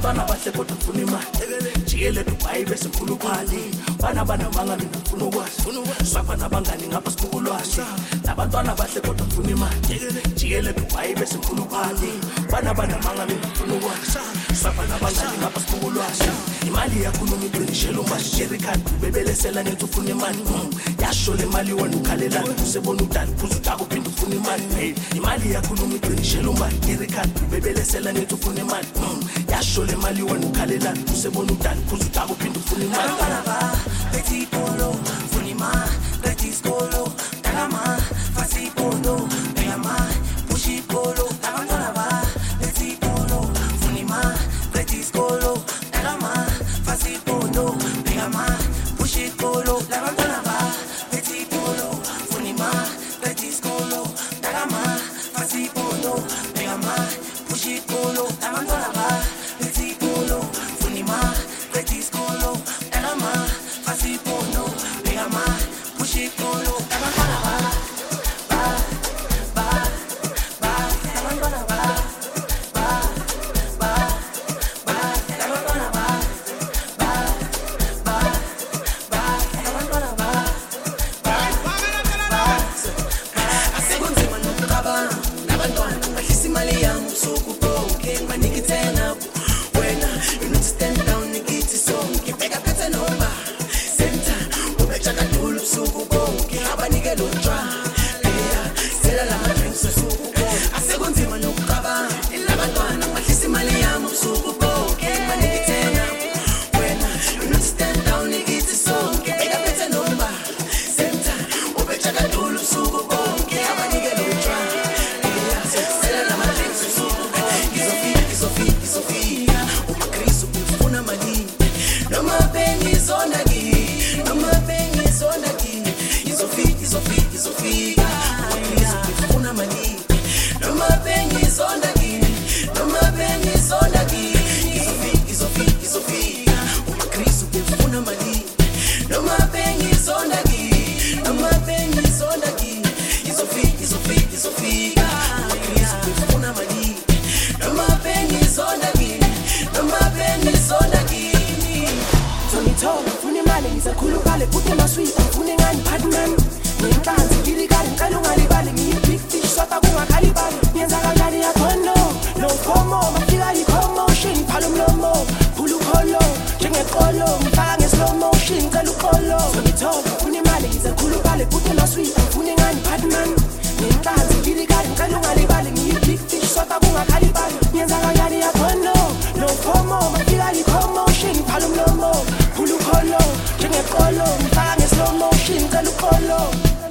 labantwana bahle kodwa ngifuna imali jiyele Dubai bese ngikhulu phali bana manga mina ngifuna ukwazi swapha nabangani ngapha sibukulwazi labantwana bahle kodwa ngifuna imali jiyele Dubai bese ngikhulu phali bana manga mina ngifuna ukwazi swapha nabangani ngapha sibukulwazi imali yakhuluma iqinishela umashi Jerican bebelesela ngenza ufuna imali yasho le mali wena ukhalela usebona udali phuzu utaka uphinda ufuna imali imali yakhuluma iqinishela umashi Jerican bebelesela ngenza ufuna imali yasho le mali wena ukhalela usebona udali phuzu utaka uphinda ufuna imali Petit polo, funima, petit skolo, talama, fasi polo, pegama, pushi polo, tabantonaba, petit polo, funima, petit skolo, talama, fasi polo, pegama, pushi polo, tabantonaba, petit polo, funima, petit skolo, talama, fasi polo, pegama, pushi polo, tabantonaba, petit polo, funima, petit skolo, talama. Fasi polo, pegama, pushi polo, tabantwana asekunzima nokucabanga nabantwana bahlisa imali yami usuku bonke manikithena wena you need to stand down nikithi sonke bheka phethe noma Chakadulu suku bonke abanikela utshwa sela lama drinks suku bonke asekunzima nokucabanga labantwana bahlisa imali yami usuku bonke manikithena wena you need to stand down nikithi sonke beka phethe noma senta ubechakadulu suku bonke abanikela utshwa sela lama drinks suku bonke izofika umakristu ufuna mali noma bengi zona izofika ufuna mali noma bengi zonda kini izofika umakristu ufuna mali noma bengi zonda kini izofika umakristu ufuna mali noma bengi zonda kini Tongithola ufuna imali ngisekhulupale puthe maswita ngifuna ngani partner Ngikanzi ngilikali ngicela ungalibali ngiyi-big fish sota kungakhalibali ngenza kanjani yakhono no fomo mafika i-commotion phala umlomo phula ukholo njengeqolo ngifaka nge-slow motion ngicela ukholo ngithola ufuna imali ngisekhulupale puthe maswita ngifuna ngani partner Ngikanzi ngilikali ngicela ungalibali ngiyi-big fish sota kungakhalibali ngenza kanjani yakhono no fomo mafika i-commotion phala umlomo phula ukholo njengeqolo ngifaka nge-slow motion ngicela ukholo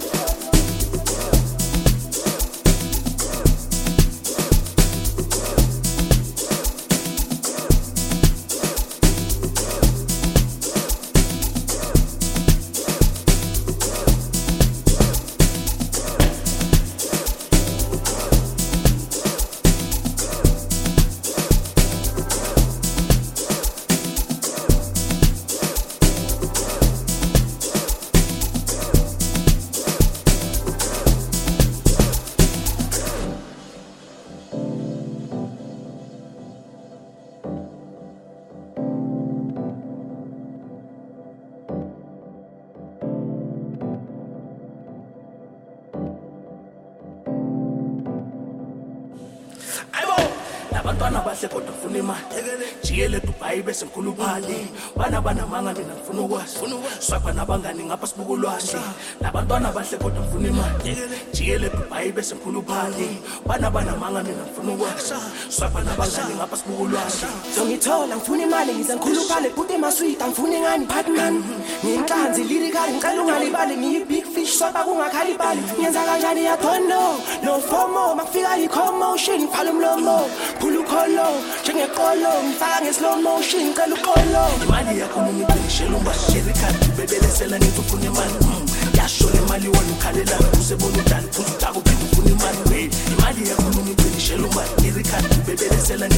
Labantwana bahle kodwa ngifuna imali jiyele Dubai bese ngikhulu phali bana manga mina ngifuna ukwazi swapha nabangani ngapha sibukulwazi labantwana bahle kodwa ngifuna imali jiyele Dubai bese ngikhulu phali bana manga mina ngifuna ukwazi swapha nabangani ngapha sibukulwazi Tongithola ngifuna imali ngisekhulupale puthe maswita ngifuna ngani partner Ngikanzi lirikali ngicela ungalibali ngiyi-big fish sota kungakhalibali ngenza kanjani yakhono no fomo mafika i-commotion phala umlomo phula ukholo njengeqolo ngifaka nge-slow motion ngicela ukholo imali yakhuluma iqinishela umashi Jerican bebelesela ngenza ufuna imali yasho le mali wena ukhalela usebona udali phuzu utaka uphinda ufuna imali imali yakhuluma iqinishela umashi Jerican bebelesela